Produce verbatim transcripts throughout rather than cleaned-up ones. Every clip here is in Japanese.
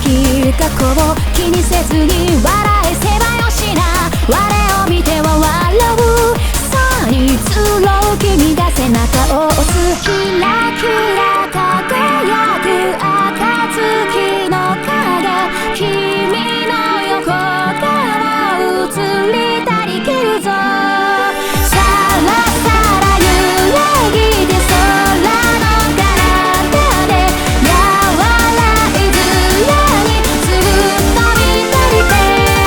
き過去を気にせずに笑えせばよしな。我を見ては笑うさにつろう君が背中を押す。キラキラ輝く暁の影、君の横から映りたりけるぞ。さらさら揺らぎで空の彼方で柔らいずらにずっと見とりて。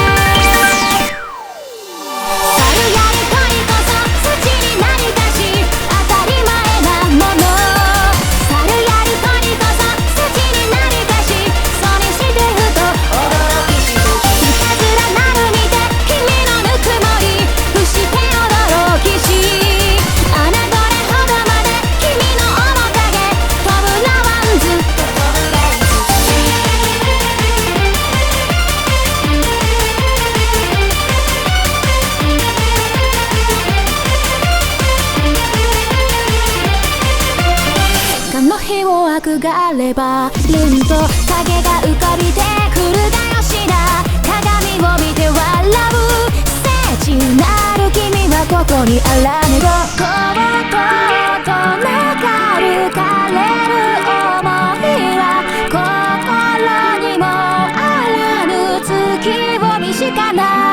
猿やり鳥こそ土に何かし当たり前なもの。猿やり鳥こそ土に何かしそにしてふと驚きしいたずらなるにて君のぬくもり不して驚きし。あなどれほどまで君の面影飛ぶらわんずっと飛ぶがいず。かの日を憧ればるんと影が浮かびてくるがよしな。鏡を見て笑う聖地なる君はここにあらねど。とうとうと願る枯れる想いは心にもあらぬ月を見しかない。